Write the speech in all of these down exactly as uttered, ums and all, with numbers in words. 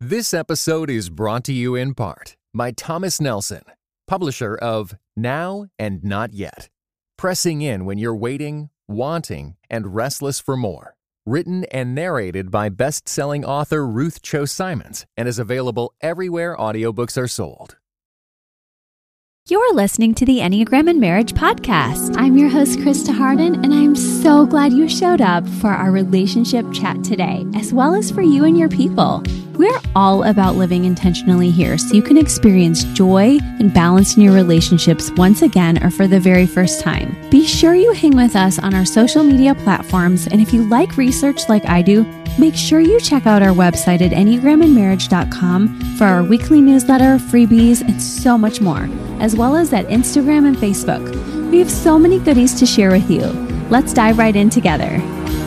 This episode is brought to you in part by Thomas Nelson, publisher of Now and Not Yet. Pressing in when you're waiting, wanting, and restless for more. Written and narrated by best-selling author Ruth Cho Simons and is available everywhere audiobooks are sold. You're listening to the Enneagram and Marriage Podcast. I'm your host, Krista Harden, and I'm so glad you showed up for our relationship chat today, as well as for you and your people. We're all about living intentionally here so you can experience joy and balance in your relationships once again or for the very first time. Be sure you hang with us on our social media platforms, and if you like research like I do, make sure you check out our website at enneagram and marriage dot com for our weekly newsletter, freebies, and so much more, as well as at Instagram and Facebook. We have so many goodies to share with you. Let's dive right in together.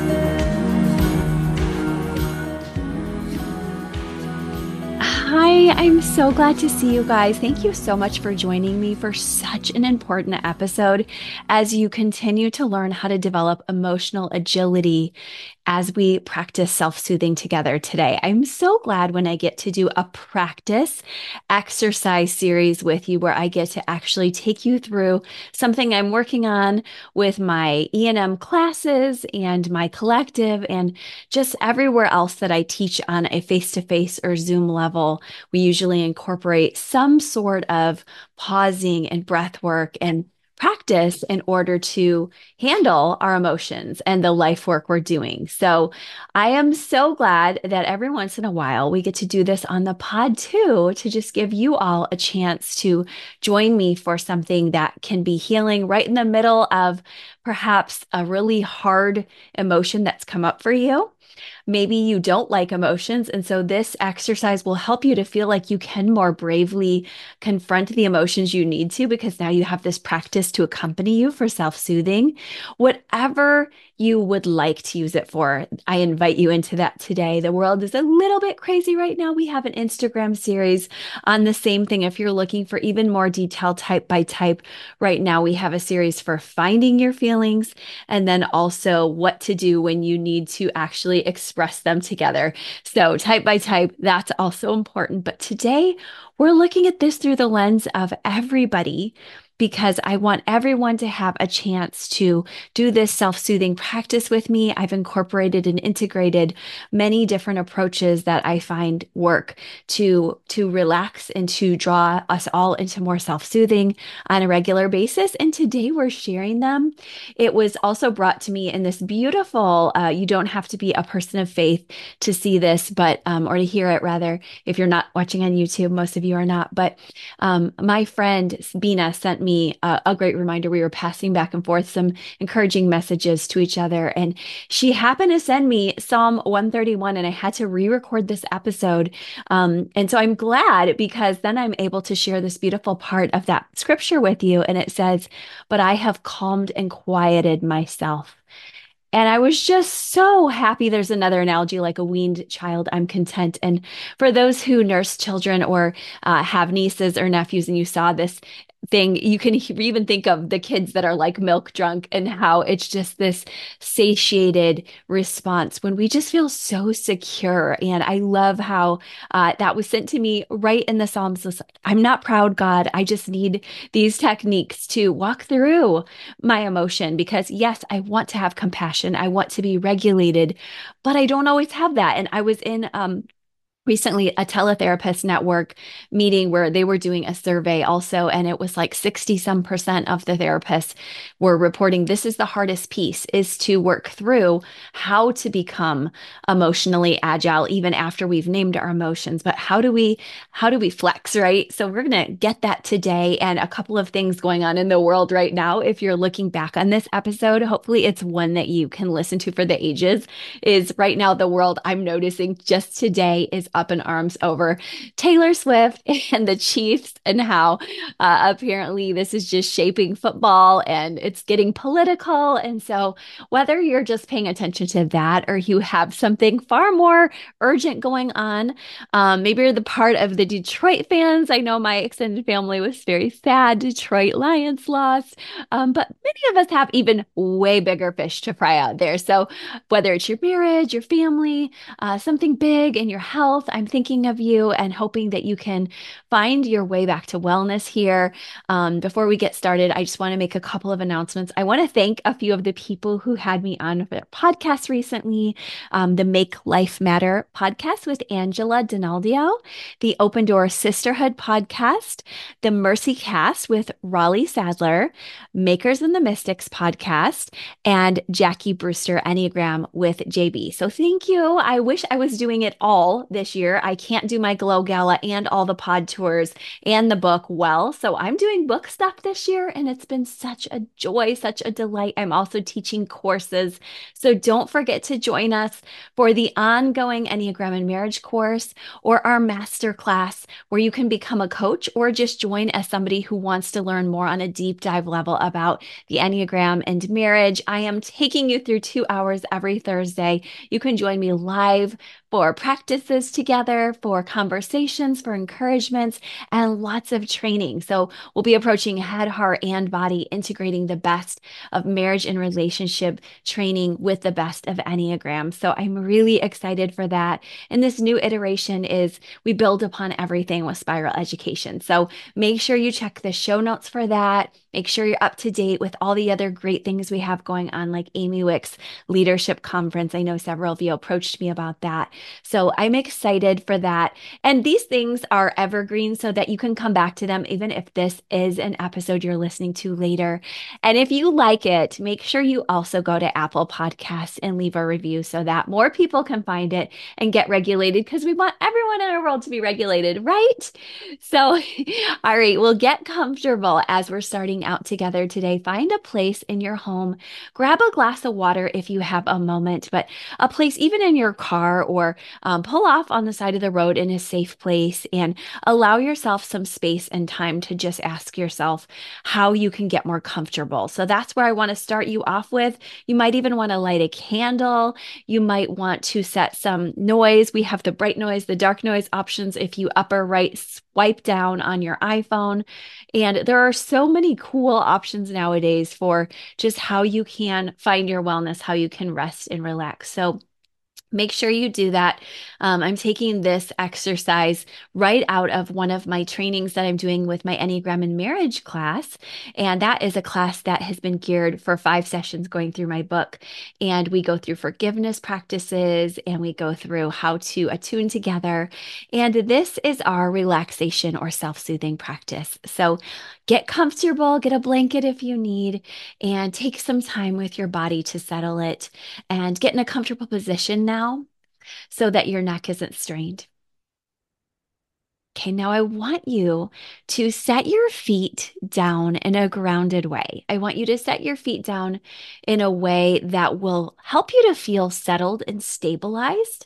Hi, I'm so glad to see you guys. Thank you so much for joining me for such an important episode as you continue to learn how to develop emotional agility as we practice self-soothing together today. I'm so glad when I get to do a practice exercise series with you where I get to actually take you through something I'm working on with my E and M classes and my collective and just everywhere else that I teach on a face-to-face or Zoom level. We usually incorporate some sort of pausing and breath work and practice in order to handle our emotions and the life work we're doing. So I am so glad that every once in a while we get to do this on the pod too, to just give you all a chance to join me for something that can be healing right in the middle of perhaps a really hard emotion that's come up for you. Maybe you don't like emotions, and so this exercise will help you to feel like you can more bravely confront the emotions you need to, because now you have this practice to accompany you for self-soothing. Whatever you would like to use it for, I invite you into that today. The world is a little bit crazy right now. We have an Instagram series on the same thing. If you're looking for even more detail type by type, right now we have a series for finding your feelings and then also what to do when you need to actually express them together. So type by type, that's also important. But today we're looking at this through the lens of everybody, because I want everyone to have a chance to do this self-soothing practice with me. I've incorporated and integrated many different approaches that I find work to, to relax and to draw us all into more self-soothing on a regular basis. And today we're sharing them. It was also brought to me in this beautiful, uh, you don't have to be a person of faith to see this, but, um, or to hear it rather, if you're not watching on YouTube, most of you are not, but um, my friend Bina sent me me a, a great reminder. We were passing back and forth some encouraging messages to each other, and she happened to send me Psalm one thirty-one, and I had to re-record this episode. Um, and so I'm glad, because then I'm able to share this beautiful part of that scripture with you. And it says, "But I have calmed and quieted myself." And I was just so happy. There's another analogy, like a weaned child, I'm content. And for those who nurse children or uh, have nieces or nephews, and you saw this thing, you can even think of the kids that are like milk drunk and how it's just this satiated response when we just feel so secure. And I love how uh, that was sent to me right in the Psalms. I'm not proud, God. I just need these techniques to walk through my emotion, because yes, I want to have compassion. I want to be regulated, but I don't always have that. And I was in um, recently a teletherapist network meeting where they were doing a survey also, and it was like sixty some percent of the therapists were reporting this is the hardest piece, is to work through how to become emotionally agile even after we've named our emotions. But how do we how do we flex, right? So we're going to get that today, and a couple of things going on in the world right now. If you're looking back on this episode, hopefully it's one that you can listen to for the ages. Is right now the world, I'm noticing just today, is up in arms over Taylor Swift and the Chiefs, and how uh, apparently this is just shaping football and it's getting political. And so whether you're just paying attention to that or you have something far more urgent going on, um, maybe you're the part of the Detroit fans. I know my extended family was very sad Detroit Lions lost, um, but many of us have even way bigger fish to fry out there. So whether it's your marriage, your family, uh, something big in your health, I'm thinking of you and hoping that you can find your way back to wellness here. Um, before we get started, I just want to make a couple of announcements. I want to thank a few of the people who had me on their podcast recently. Um, the Make Life Matter podcast with Angela Donaldio, the Open Door Sisterhood podcast, the Mercy Cast with Raleigh Sadler, Makers and the Mystics podcast, and Jackie Brewster Enneagram with J B. So thank you. I wish I was doing it all this year. I can't do my Glow Gala and all the pod tours and the book well. So I'm doing book stuff this year, and it's been such a joy, such a delight. I'm also teaching courses. So don't forget to join us for the ongoing Enneagram and Marriage course or our master class where you can become a coach or just join as somebody who wants to learn more on a deep dive level about the Enneagram and marriage. I am taking you through two hours every Thursday. You can join me live for practices together, for conversations, for encouragements, and lots of training. So we'll be approaching head, heart, and body, integrating the best of marriage and relationship training with the best of Enneagram. So I'm really excited for that. And this new iteration is we build upon everything with Spiral Education. So make sure you check the show notes for that. Make sure you're up to date with all the other great things we have going on, like Amy Wick's Leadership Conference. I know several of you approached me about that. So I'm excited for that. And these things are evergreen so that you can come back to them, even if this is an episode you're listening to later. And if you like it, make sure you also go to Apple Podcasts and leave a review so that more people can find it and get regulated, because we want everyone in our world to be regulated, right? So, all right, we'll get comfortable as we're starting out together today. Find a place in your home, grab a glass of water if you have a moment, but a place even in your car, or um, pull off on the side of the road in a safe place and allow yourself some space and time to just ask yourself how you can get more comfortable. So that's where I want to start you off with. You might even want to light a candle. You might want to set some noise. We have the bright noise, the dark noise options if you upper right swipe down on your iPhone. And there are so many cool options nowadays for just how you can find your wellness, how you can rest and relax. So make sure you do that. Um, I'm taking this exercise right out of one of my trainings that I'm doing with my Enneagram and Marriage class. And that is a class that has been geared for five sessions going through my book. And we go through forgiveness practices and we go through how to attune together. And this is our relaxation or self-soothing practice. So get comfortable, get a blanket if you need, and take some time with your body to settle it and get in a comfortable position now so that your neck isn't strained. Okay, now I want you to set your feet down in a grounded way. I want you to set your feet down in a way that will help you to feel settled and stabilized.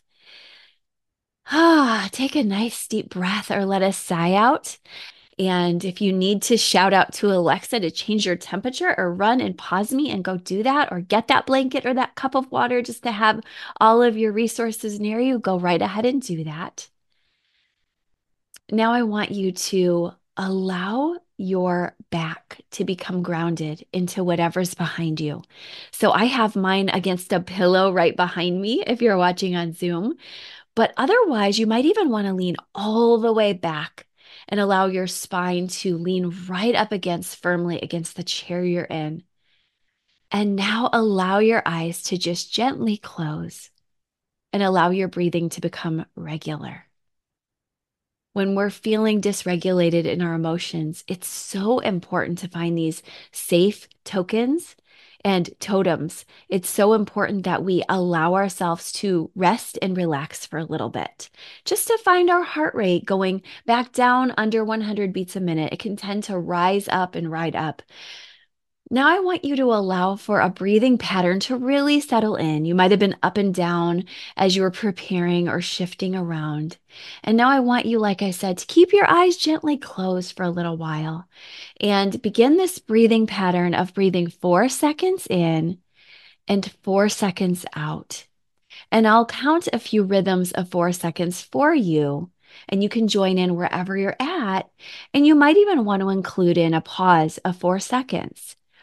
Ah, take a nice deep breath or let a sigh out. And if you need to shout out to Alexa to change your temperature or run and pause me and go do that, or get that blanket or that cup of water just to have all of your resources near you, go right ahead and do that. Now I want you to allow your back to become grounded into whatever's behind you. So I have mine against a pillow right behind me if you're watching on Zoom, but otherwise you might even want to lean all the way back and allow your spine to lean right up against, firmly against the chair you're in. And now allow your eyes to just gently close and allow your breathing to become regular. When we're feeling dysregulated in our emotions, it's so important to find these safe tokens and totems. It's so important that we allow ourselves to rest and relax for a little bit, just to find our heart rate going back down under one hundred beats a minute. It can tend to rise up and ride up. Now I want you to allow for a breathing pattern to really settle in. You might have been up and down as you were preparing or shifting around. And now I want you, like I said, to keep your eyes gently closed for a little while and begin this breathing pattern of breathing four seconds in and four seconds out. And I'll count a few rhythms of four seconds for you. And you can join in wherever you're at. And you might even want to include in a pause of four seconds.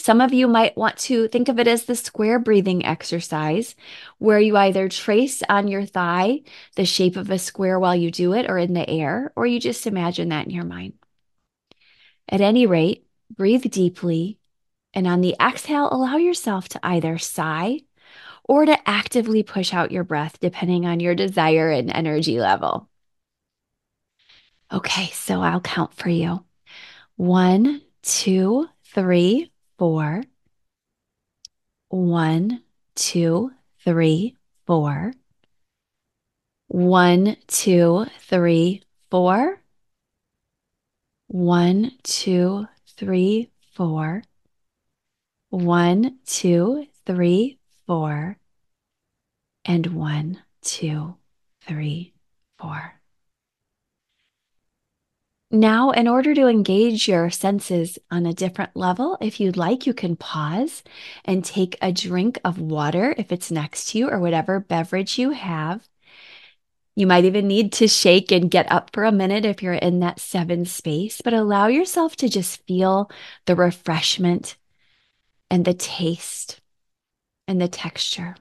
Some of you might want to think of it as the square breathing exercise, where you either trace on your thigh the shape of a square while you do it or in the air, or you just imagine that in your mind. At any rate, breathe deeply, and on the exhale, allow yourself to either sigh or to actively push out your breath, depending on your desire and energy level. Okay, so I'll count for you. One, two, three, four. One, two, three, four. One, two, three, four. One, two, three, four. One, two, three, four. And one, two, three, four. Now, in order to engage your senses on a different level, if you'd like, you can pause and take a drink of water if it's next to you or whatever beverage you have. You might even need to shake and get up for a minute if you're in that seven space, but allow yourself to just feel the refreshment and the taste and the texture.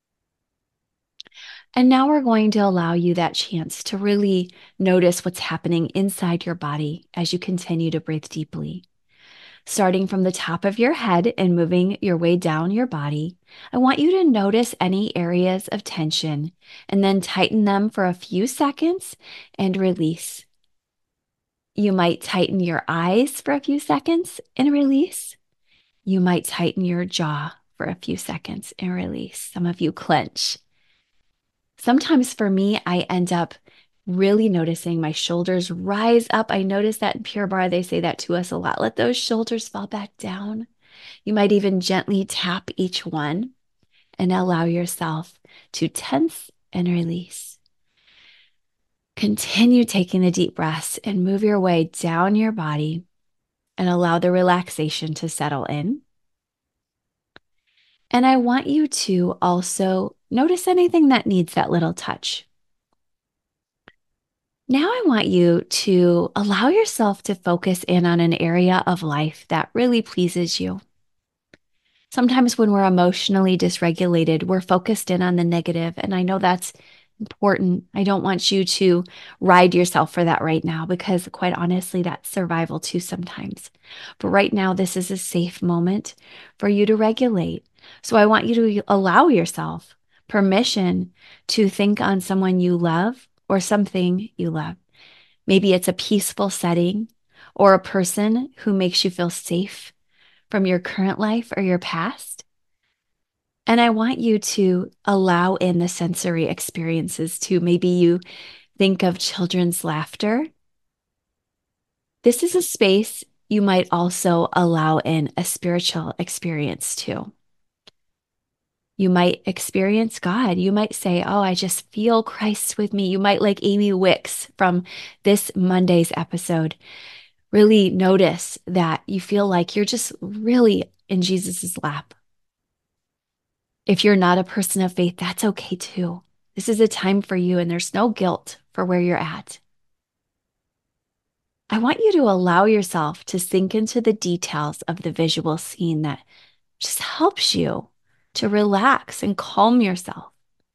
And now we're going to allow you that chance to really notice what's happening inside your body as you continue to breathe deeply. Starting from the top of your head and moving your way down your body, I want you to notice any areas of tension and then tighten them for a few seconds and release. You might tighten your eyes for a few seconds and release. You might tighten your jaw for a few seconds and release. Some of you clench. Sometimes for me, I end up really noticing my shoulders rise up. I notice that in Pure Barre, they say that to us a lot. Let those shoulders fall back down. You might even gently tap each one and allow yourself to tense and release. Continue taking the deep breaths and move your way down your body and allow the relaxation to settle in. And I want you to also notice anything that needs that little touch. Now I want you to allow yourself to focus in on an area of life that really pleases you. Sometimes when we're emotionally dysregulated, we're focused in on the negative, and I know that's important. I don't want you to ride yourself for that right now because, quite honestly, that's survival too sometimes. But right now, this is a safe moment for you to regulate. So I want you to allow yourself permission to think on someone you love or something you love. Maybe it's a peaceful setting or a person who makes you feel safe from your current life or your past. And I want you to allow in the sensory experiences too. Maybe you think of children's laughter. This is a space you might also allow in a spiritual experience too. You might experience God. You might say, oh, I just feel Christ with me. You might, like Amy Wicks from this Monday's episode, really notice that you feel like you're just really in Jesus's lap. If you're not a person of faith, that's okay too. This is a time for you, and there's no guilt for where you're at. I want you to allow yourself to sink into the details of the visual scene that just helps you to relax and calm yourself.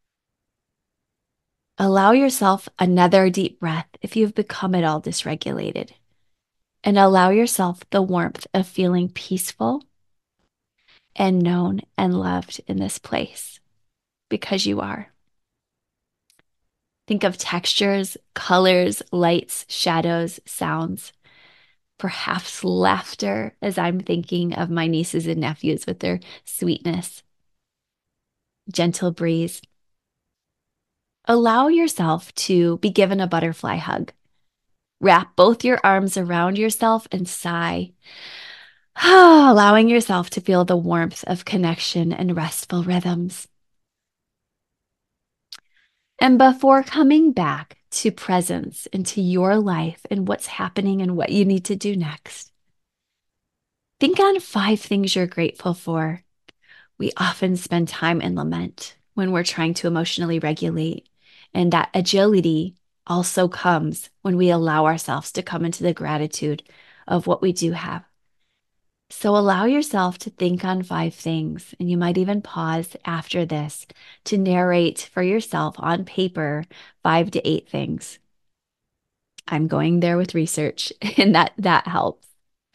Allow yourself another deep breath if you've become at all dysregulated. And allow yourself the warmth of feeling peaceful and known and loved in this place, because you are. Think of textures, colors, lights, shadows, sounds, perhaps laughter, as I'm thinking of my nieces and nephews with their sweetness. Gentle breeze. Allow yourself to be given a butterfly hug. Wrap both your arms around yourself and sigh, allowing yourself to feel the warmth of connection and restful rhythms. And before coming back to presence into your life and what's happening and what you need to do next, think on five things you're grateful for. We often spend time in lament when we're trying to emotionally regulate, and that agility also comes when we allow ourselves to come into the gratitude of what we do have. So allow yourself to think on five things, and you might even pause after this to narrate for yourself on paper five to eight things. I'm going there with research, and that that helps.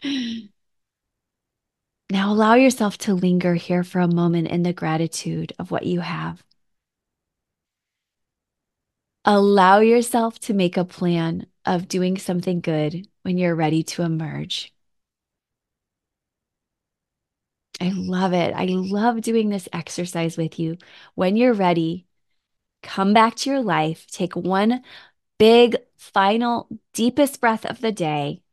Now allow yourself to linger here for a moment in the gratitude of what you have. Allow yourself to make a plan of doing something good when you're ready to emerge. I love it. I love doing this exercise with you. When you're ready, come back to your life, take one big, final, deepest breath of the day,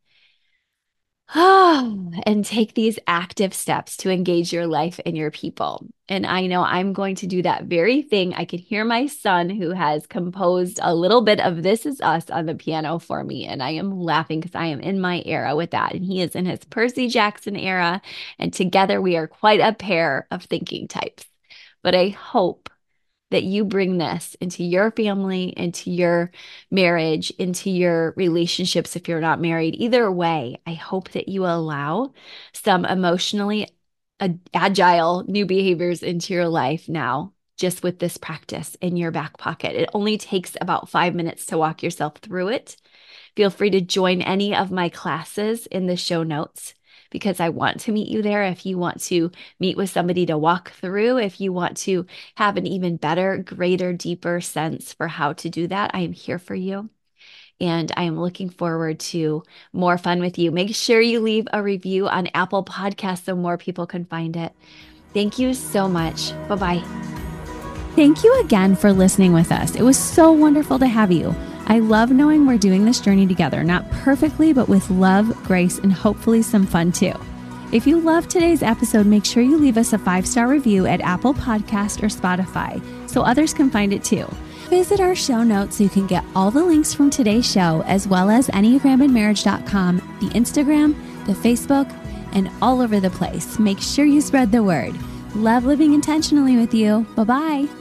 and take these active steps to engage your life and your people. And I know I'm going to do that very thing. I can hear my son, who has composed a little bit of This Is Us on the piano for me. And I am laughing because I am in my era with that. And he is in his Percy Jackson era. And together we are quite a pair of thinking types. But I hope that you bring this into your family, into your marriage, into your relationships if you're not married. Either way, I hope that you allow some emotionally agile new behaviors into your life now, just with this practice in your back pocket. It only takes about five minutes to walk yourself through it. Feel free to join any of my classes in the show notes, because I want to meet you there. If you want to meet with somebody to walk through, if you want to have an even better, greater, deeper sense for how to do that, I am here for you. And I am looking forward to more fun with you. Make sure you leave a review on Apple Podcasts so more people can find it. Thank you so much. Bye-bye. Thank you again for listening with us. It was so wonderful to have you. I love knowing we're doing this journey together, not perfectly, but with love, grace, and hopefully some fun too. If you loved today's episode, make sure you leave us a five-star review at Apple Podcast or Spotify so others can find it too. Visit our show notes so you can get all the links from today's show, as well as enneagram and marriage dot com, the Instagram, the Facebook, and all over the place. Make sure you spread the word. Love living intentionally with you. Bye-bye.